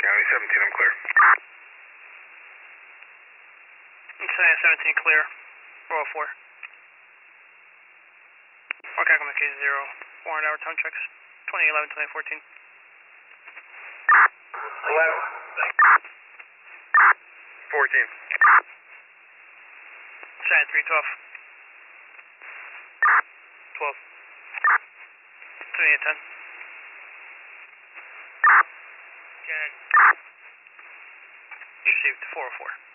County 17, I'm clear. County 17 clear. 404. Okay, I'm case 0. 400 hour time checks. 2011, 2014. 11. County 14. 312. 12. 2810. 10. Received 404.